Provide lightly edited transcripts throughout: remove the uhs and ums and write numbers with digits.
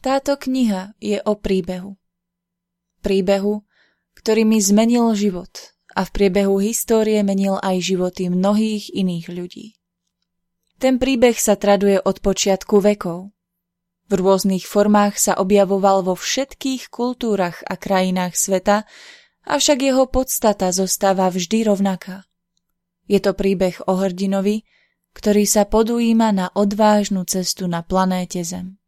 Táto kniha je o príbehu. Príbehu, ktorý mi zmenil život a v priebehu histórie menil aj životy mnohých iných ľudí. Ten príbeh sa traduje od počiatku vekov. V rôznych formách sa objavoval vo všetkých kultúrach a krajinách sveta, avšak jeho podstata zostáva vždy rovnaká. Je to príbeh o hrdinovi, ktorý sa podujíma na odvážnu cestu na planéte Zem.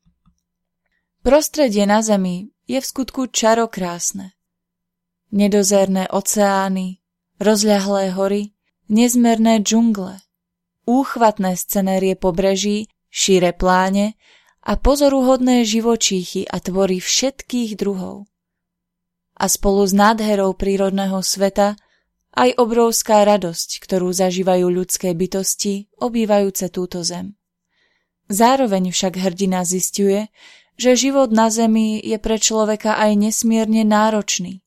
Prostredie na Zemi je v skutku čarokrásne. Nedozerné oceány, rozľahlé hory, nezmerné džungle, úchvatné scenérie pobreží, šíre pláne a pozoruhodné živočíchy a tvory všetkých druhov. A spolu s nádherou prírodného sveta aj obrovská radosť, ktorú zažívajú ľudské bytosti obývajúce túto zem. Zároveň však hrdina zisťuje, že život na Zemi je pre človeka aj nesmierne náročný.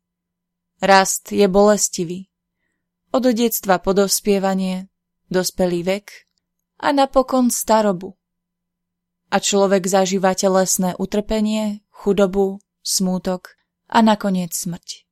Rast je bolestivý. Od detstva po dospievanie, dospelý vek a napokon starobu. A človek zažíva telesné utrpenie, chudobu, smútok a nakoniec smrť.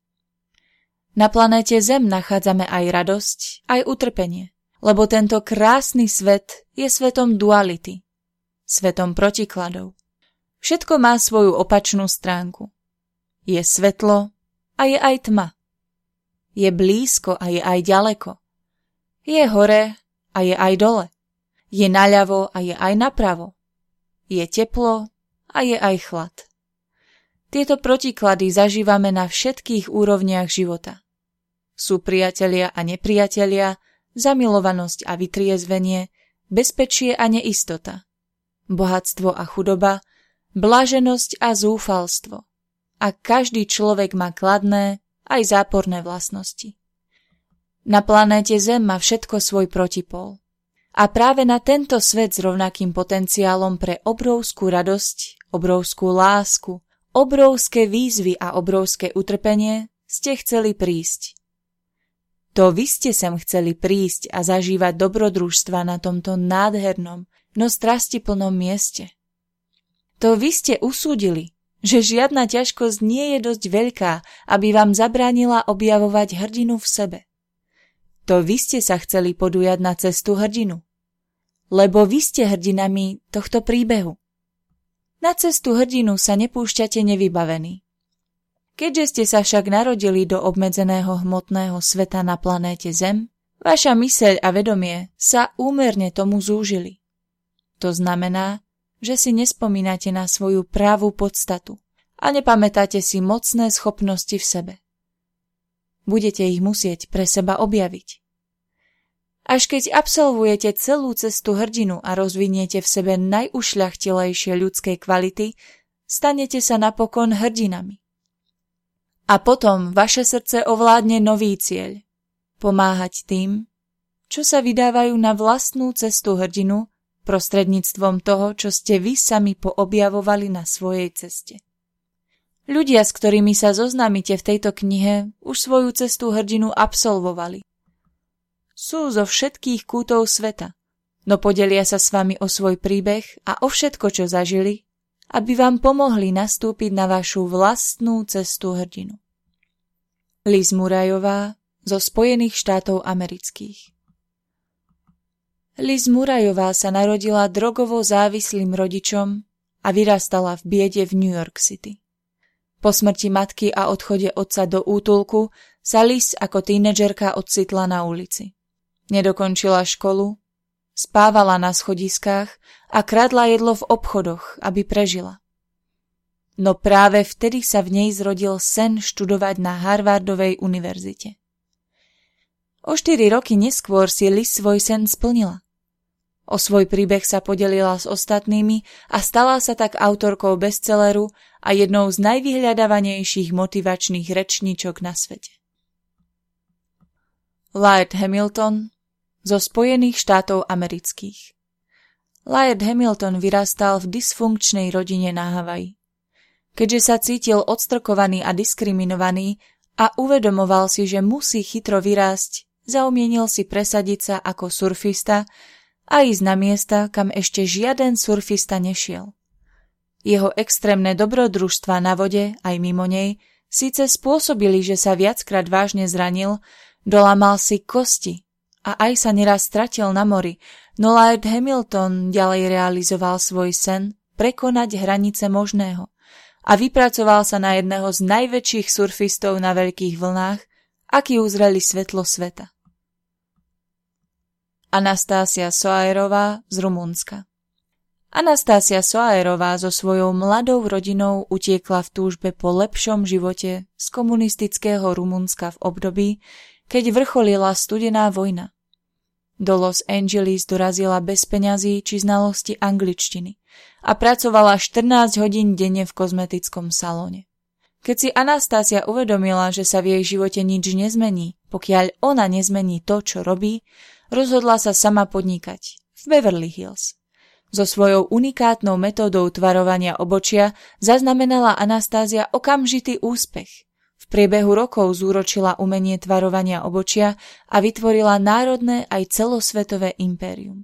Na planéte Zem nachádzame aj radosť, aj utrpenie, lebo tento krásny svet je svetom duality, svetom protikladov. Všetko má svoju opačnú stránku. Je svetlo a je aj tma. Je blízko a je aj ďaleko. Je hore a je aj dole. Je naľavo a je aj napravo. Je teplo a je aj chlad. Tieto protiklady zažívame na všetkých úrovniach života. Sú priatelia a nepriatelia, zamilovanosť a vytriezvenie, bezpečie a neistota, bohatstvo a chudoba, blaženosť a zúfalstvo. A každý človek má kladné aj záporné vlastnosti. Na planéte Zem má všetko svoj protipol. A práve na tento svet s rovnakým potenciálom pre obrovskú radosť, obrovskú lásku, obrovské výzvy a obrovské utrpenie ste chceli prísť. To vy ste sem chceli prísť a zažívať dobrodružstva na tomto nádhernom, no strastiplnom mieste. To vy ste usúdili, že žiadna ťažkosť nie je dosť veľká, aby vám zabránila objavovať hrdinu v sebe. To vy ste sa chceli podujať na cestu hrdinu, lebo vy ste hrdinami tohto príbehu. Na cestu hrdinu sa nepúšťate nevybavení. Keďže ste sa však narodili do obmedzeného hmotného sveta na planéte Zem, vaša myseľ a vedomie sa úmerne tomu zúžili. To znamená, že si nespomínate na svoju pravú podstatu a nepamätáte si mocné schopnosti v sebe. Budete ich musieť pre seba objaviť. Až keď absolvujete celú cestu hrdinu a rozviniete v sebe najušľachtilejšie ľudské kvality, stanete sa napokon hrdinami. A potom vaše srdce ovládne nový cieľ – pomáhať tým, čo sa vydávajú na vlastnú cestu hrdinu prostredníctvom toho, čo ste vy sami poobjavovali na svojej ceste. Ľudia, s ktorými sa zoznámite v tejto knihe, už svoju cestu hrdinu absolvovali. Sú zo všetkých kútov sveta, no podelia sa s vami o svoj príbeh a o všetko, čo zažili, aby vám pomohli nastúpiť na vašu vlastnú cestu hrdinu. Liz Murrayová zo Spojených štátov amerických. Liz Murrayová sa narodila drogovo závislým rodičom a vyrastala v biede v New York City. Po smrti matky a odchode otca do útulku sa Liz ako tínedžerka ocitla na ulici. Nedokončila školu, spávala na schodiskách a kradla jedlo v obchodoch, aby prežila. No práve vtedy sa v nej zrodil sen študovať na Harvardovej univerzite. O 4 roky neskôr si Liz svoj sen splnila. O svoj príbeh sa podelila s ostatnými a stala sa tak autorkou bestselleru a jednou z najvyhľadávanejších motivačných rečníčok na svete. Laird Hamilton zo Spojených štátov amerických. Laird Hamilton vyrastal v dysfunkčnej rodine na Havaji. Keďže sa cítil odstrkovaný a diskriminovaný a uvedomoval si, že musí chytro vyrásť, zaumienil si presadiť sa ako surfista a ísť na miesta, kam ešte žiaden surfista nešiel. Jeho extrémne dobrodružstva na vode aj mimo nej síce spôsobili, že sa viackrát vážne zranil, dolamal si kosti a aj sa neraz stratil na mori, no Laird Hamilton ďalej realizoval svoj sen prekonať hranice možného a vypracoval sa na jedného z najväčších surfistov na veľkých vlnách, akí uzreli svetlo sveta. Anastácia Soaerová z Rumunska. Anastácia Soaerová so svojou mladou rodinou utiekla v túžbe po lepšom živote z komunistického Rumunska v období, keď vrcholila studená vojna. Do Los Angeles dorazila bez peňazí či znalosti angličtiny a pracovala 14 hodín denne v kozmetickom salóne. Keď si Anastácia uvedomila, že sa v jej živote nič nezmení, pokiaľ ona nezmení to, čo robí, rozhodla sa sama podnikať v Beverly Hills. So svojou unikátnou metódou tvarovania obočia zaznamenala Anastázia okamžitý úspech. V priebehu rokov zúročila umenie tvarovania obočia a vytvorila národné aj celosvetové impérium.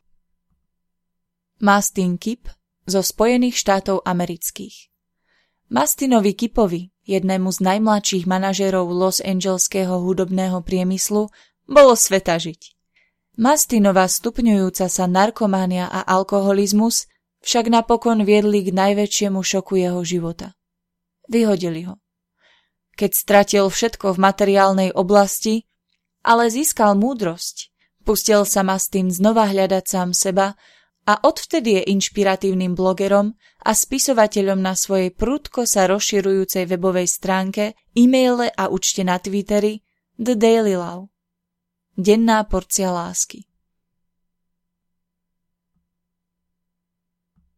Mastin Kipp zo Spojených štátov amerických. Mastinovi Kippovi, jednému z najmladších manažérov Los Angeleského hudobného priemyslu, bolo sveta žiť. Mastinova stupňujúca sa narkománia a alkoholizmus však napokon viedli k najväčšiemu šoku jeho života. Vyhodili ho. Keď stratil všetko v materiálnej oblasti, ale získal múdrosť, pustil sa Mastin znova hľadať sám seba a odvtedy je inšpiratívnym blogerom a spisovateľom na svojej prudko sa rozširujúcej webovej stránke, e-maile a účte na Twitteri The Daily Love. Denná porcia lásky.